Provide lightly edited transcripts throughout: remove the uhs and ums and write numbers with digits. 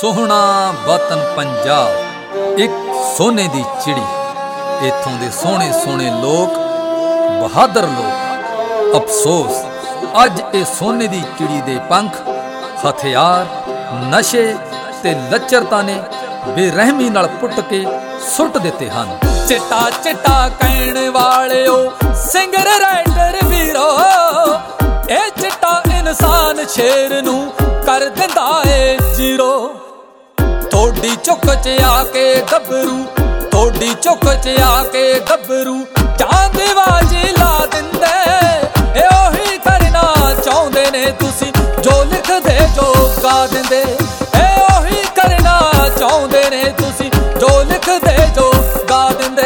सोहना वतन पंजाब एक सोने दी चिड़ी। इत्थों दे सोहने सोहने लोग, बहादुर लोग। अफसोस अज ए सोने दी चिड़ी दे पंख हथियार, नशे ते लच्चरता ने बेरहमी नाल पुट के सुट दिते हन। चिट्टा चिट्टा कहण वालिओ सिंगर राइटर वीरो, ए चिट्टा इंसान शेर नूं कर दिंदा ए जीरो। थोड़ी चुक च आके गबरू, थोड़ी चुक च आके गबरू चांद बाजी ला दिंदे। ए ओही करना चाहुंदे ने तुसी जो लिखदे जो गा दिंदे। ए ओही करना चाहुंदे ने तुसी जो लिखदे जो गा दिंदे।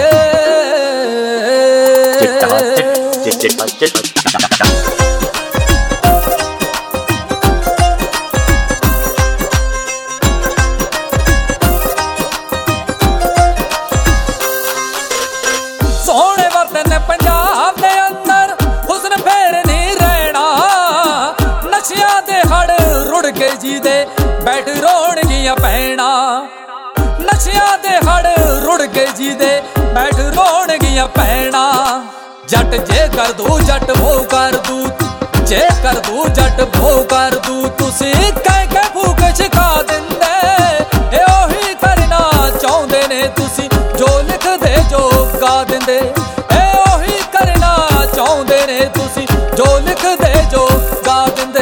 सोहने वतन पंजाब दे अंदर हुस्न फेर नहीं रहना। नशिया दे हड़ रुड़ के जी दे बैठ रोणगियां पैना। नशिया दे हड़ रुड़ के जी दे बैठ रोणगियां पैना। जट जे कर दू जट वो कर दू, जे कर दू जट वो कर दू। तुसी कह के फूक छिका दिंदे। ए ओही करना चाहुंदे ने तुसी जो लिखदे जो गा दिंदे। ए ओही करना चाहुंदे ने तुसी जो लिखदे जो गा दिंदे।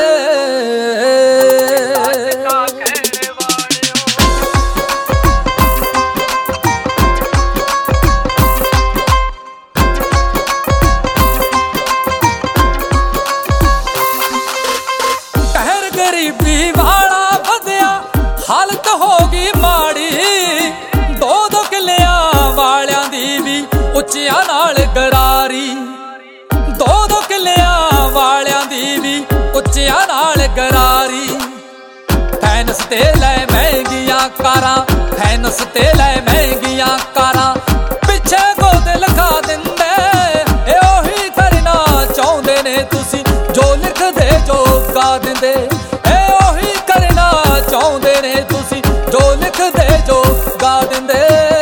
कहर गरीबी वाला बदया हालत होगी माड़ी। दो दो किलियां वालियां दी भी उच्चियां नाल गरारी। दो दो किलियां वालियां दी भी उच्चियां नाल गरारी। फैनस ते लै महंगियां कारां, फैनस ते लै महंगियां कारां पिछे गोद लखा दिंदे। ए ओही करना चाहुंदे ने तुसी जो लिखदे जो गा दिंदे। ए ओही करना चाहुंदे ने तुसी जो लिखदे जो गा दिंदे।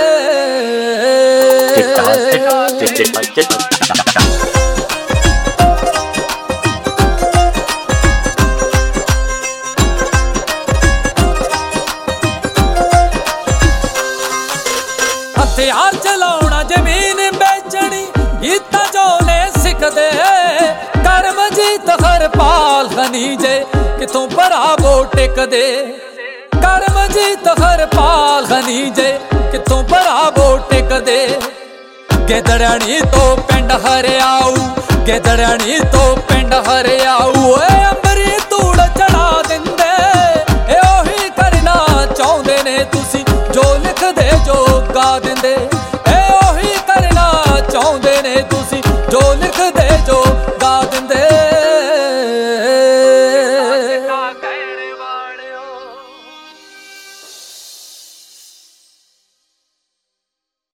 हथियार चलाउणा जमीन बेचनी गीता जो ने सिखदे। करमजीत हरपाल खनीजे किथों भरावो टिकदे। करमजीत हरपाल खनीजे किथों भरावो टिकदे। गिदड़ाणी तो पिंड हरियाऊ, गिदड़ाणी तो पिंड हरियाऊ। ए अंबरी तूड़ चढ़ा दिंदे। ए ओही करना चाहुंदे ने तुसी जो लिखदे जो गा दिंदे।